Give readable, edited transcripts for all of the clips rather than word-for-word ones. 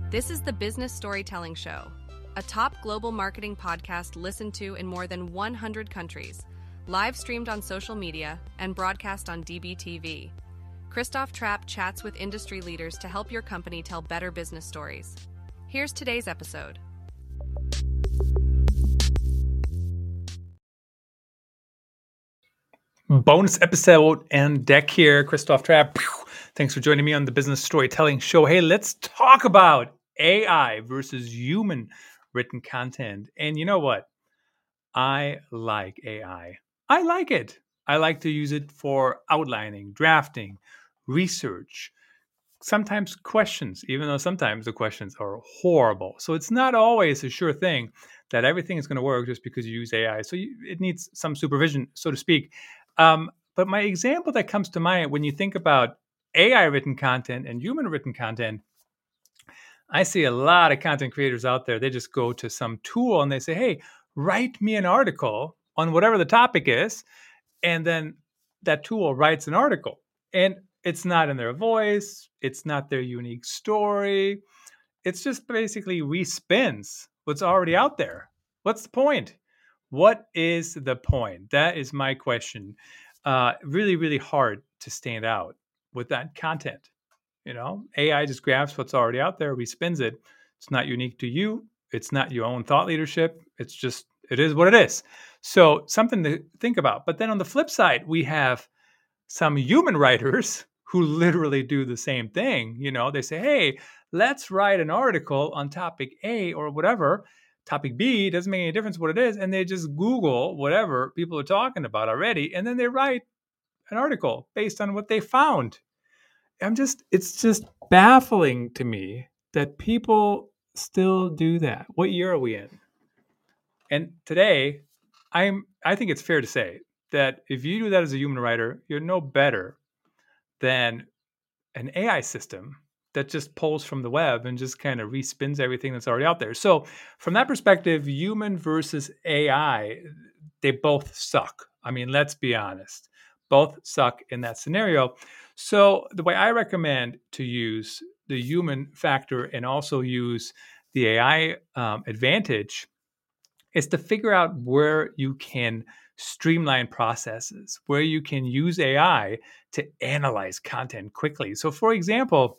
This is the Business Storytelling Show, a top global marketing podcast listened to in more than 100 countries, live streamed on social media, and broadcast on DBTV. Christoph Trapp chats with industry leaders to help your company tell better business stories. Here's today's episode. Bonus episode and deck here, Christoph Trapp. Thanks for joining me on the Business Storytelling Show. Hey, let's talk about AI versus human written content. And you know what? I like AI. I like it. I like to use it for outlining, drafting, research, sometimes questions, even though sometimes the questions are horrible. So it's not always a sure thing that everything is going to work just because you use AI. So it needs some supervision, so to speak. But my example that comes to mind when you think about AI written content and human written content, I see a lot of content creators out there. They just go to some tool and they say, hey, write me an article on whatever the topic is. And then that tool writes an article. And it's not in their voice. It's not their unique story. It's just basically respins what's already out there. What's the point? What is the point? That is my question. Really, really hard to stand out with that content. You know, AI just grabs what's already out there, respins it. It's not unique to you. It's not your own thought leadership. It's just, it is what it is. So something to think about. But then on the flip side, we have some human writers who literally do the same thing. You know, they say, hey, let's write an article on topic A or whatever. Topic B doesn't make any difference what it is. And they just Google whatever people are talking about already. And then they write an article based on what they found. It's just baffling to me that people still do that. What year are we in? And today, I think it's fair to say that if you do that as a human writer, you're no better than an AI system that just pulls from the web and just kind of respins everything that's already out there. So from that perspective, human versus AI, they both suck. I mean, let's be honest. Both suck in that scenario. So the way I recommend to use the human factor and also use the AI advantage is to figure out where you can streamline processes, where you can use AI to analyze content quickly. So, for example,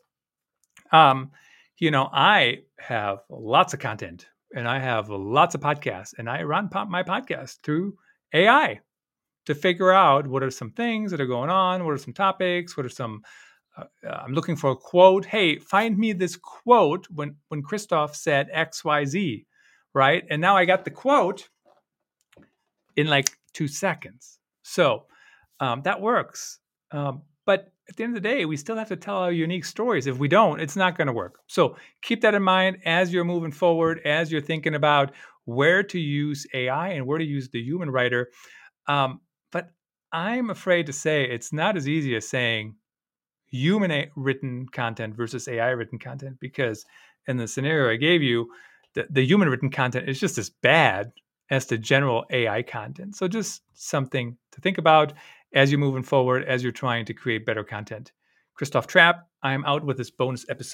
I have lots of content and I have lots of podcasts, and I run my podcast through AI to figure out what are some things that are going on, what are some topics, what are some. I'm looking for a quote. Hey, find me this quote when Christoph said X, Y, Z, right? And now I got the quote in like 2 seconds. So that works. But at the end of the day, we still have to tell our unique stories. If we don't, it's not going to work. So keep that in mind as you're moving forward, as you're thinking about where to use AI and where to use the human writer. But I'm afraid to say it's not as easy as saying human written content versus AI written content, because in the scenario I gave you, the human written content is just as bad as the general AI content. So just something to think about as you're moving forward, as you're trying to create better content. Christoph Trapp, I'm out with this bonus episode.